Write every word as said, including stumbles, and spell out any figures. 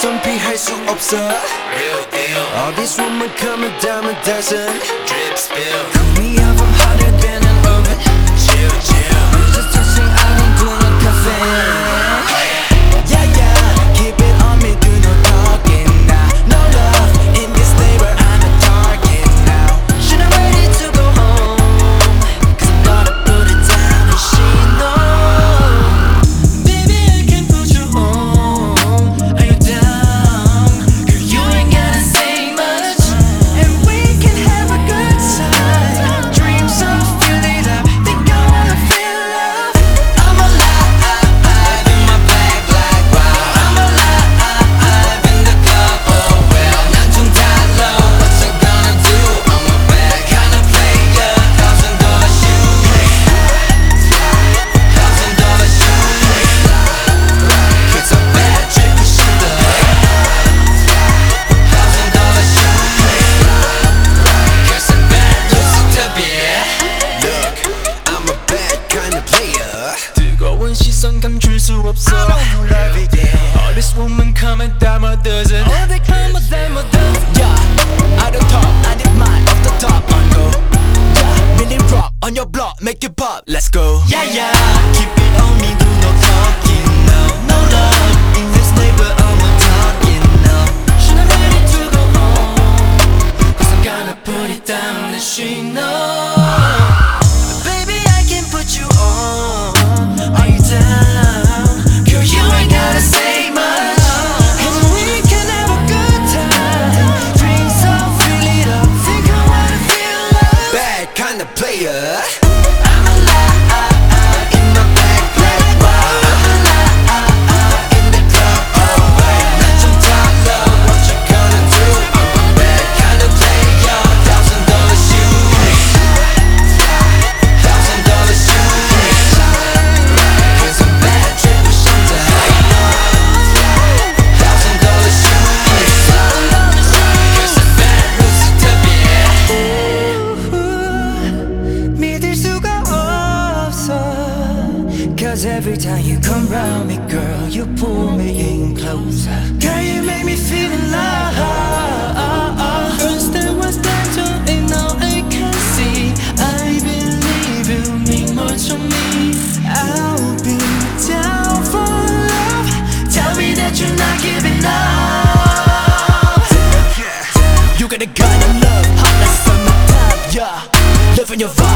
시선 피할 수 없어. Real deal. All this woman come a dime a dozen. Drip spill. Cook me up, I'm hotter than an oven. Chill, chill. We're just touching out and doing cafe. Yeah, yeah, keep it on me, do no talking now. No love in this neighbor, I'm a target now. Should I'm ready to go home, cause I'm gonna put it down and she knows. Baby, I can put you home. Are you down? Girl, you ain't gotta say much, and we can have a good time. Dreams of feeling up, think I wanna feel love. I'm alive in my black, black wow. I'm alive in the club, oh well. 난 좀 달라, what you gonna do? I'm a bad kind of player. Thousand dollar shoe, thousand dollar shoe. Cause I'm bad trip shooter. Thousand dollar shoe. Cause I'm bad lucid beer. Look, I'm a bad kind of player. 뜨거운 시선 감출 수 없어. I don't love it, yeah. All this woman come and dime a dozen. All they come a dime a dozen. Yeah, I don't talk, I did mine off the top on go. Yeah, really rock on your block, make it pop, let's go. Yeah, yeah, keep it on me, do no talking now. No love in this neighbor, I'm a talking now. Should I ready to go home, cause I'm gonna put it down and she knows. Baby, I can put you on. Are you down? Girl, you ain't gotta say much, and we can have a good time. Dreams of fill it up, think I wanna feel love. Bad kind of player. I'm alive in my black, black wow. I'm alive in the club, oh well. 난 좀 달라, what you gonna do? I'm a bad kind of player. Thousand dollar shoe, thousand dollar shoe. Cause I'm bad trip shooter. Thousand dollar shoe, cause I'm bad lucid beer. 믿을 수가 없어. Cause every time you come round me, girl, you pull me in closer. Girl, you make me feel in love. First there was danger, and now I can see. I believe you mean more to me. I'll be down for love. Tell me that you're not giving up. You got a kind of love, hot like summertime, yeah. Live in your vibe.